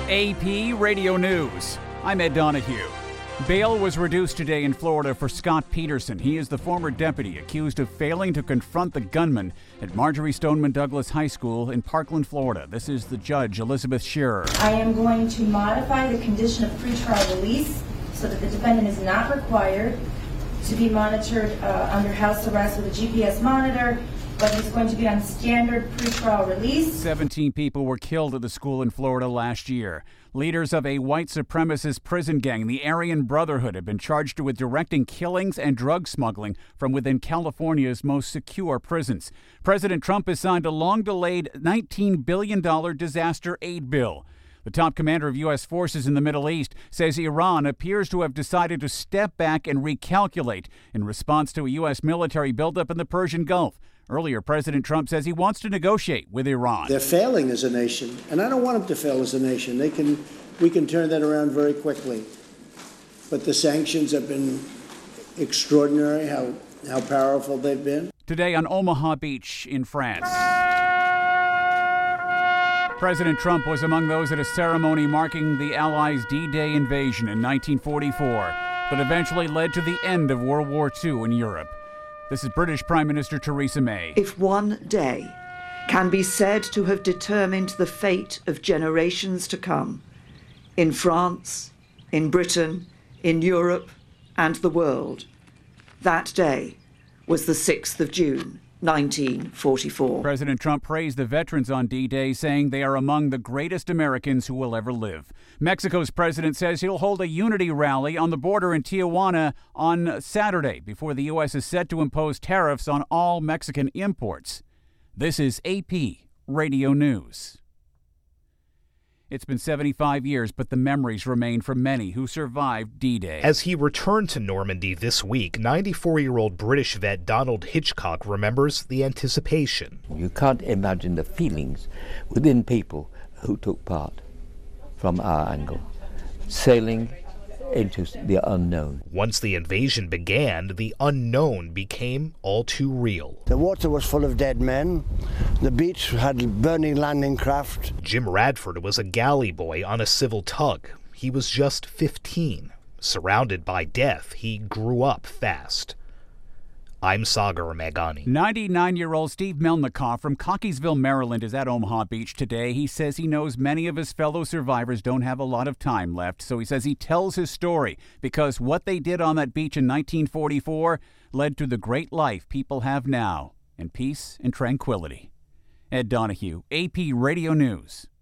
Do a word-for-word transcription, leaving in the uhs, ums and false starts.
A P Radio News. I'm Ed Donahue. Bail was reduced today in Florida for Scott Peterson. He is the former deputy accused of failing to confront the gunman at Marjory Stoneman Douglas High School in Parkland, Florida. This is the judge, Elizabeth Shearer. I am going to modify the condition of pretrial release so that the defendant is not required to be monitored uh, under house arrest with a G P S monitor, but he's going to be on standard pretrial release. seventeen people were killed at the school in Florida last year. Leaders of a white supremacist prison gang, the Aryan Brotherhood, have been charged with directing killings and drug smuggling from within California's most secure prisons. President Trump has signed a long-delayed nineteen billion dollars disaster aid bill. The top commander of U S forces in the Middle East says Iran appears to have decided to step back and recalculate in response to a U S military buildup in the Persian Gulf. Earlier, President Trump says he wants to negotiate with Iran. They're failing as a nation, and I don't want them to fail as a nation. They can, we can turn that around very quickly. But the sanctions have been extraordinary, how, how powerful they've been. Today on Omaha Beach in France, President Trump was among those at a ceremony marking the Allies' D-Day invasion in nineteen forty-four that eventually led to the end of World War Two in Europe. This is British Prime Minister Theresa May. If one day can be said to have determined the fate of generations to come, in France, in Britain, in Europe, and the world, that day was the sixth of June, nineteen forty-four. President Trump praised the veterans on D-Day, saying they are among the greatest Americans who will ever live. Mexico's president says he'll hold a unity rally on the border in Tijuana on Saturday before the U S is set to impose tariffs on all Mexican imports. This is A P Radio News. It's been seventy-five years, but the memories remain for many who survived D-Day. As he returned to Normandy this week, ninety-four-year-old British vet Donald Hitchcock remembers the anticipation. You can't imagine the feelings within people who took part from our angle, sailing into the unknown. Once the invasion began, the unknown became all too real. The water was full of dead men. The beach had burning landing craft. Jim Radford was a galley boy on a civil tug. He was just fifteen. Surrounded by death, he grew up fast. I'm Sagar Meghani. ninety-nine-year-old Steve Melnikoff from Cockeysville, Maryland, is at Omaha Beach today. He says he knows many of his fellow survivors don't have a lot of time left, so he says he tells his story because what they did on that beach in nineteen forty-four led to the great life people have now, in peace and tranquility. Ed Donahue, A P Radio News.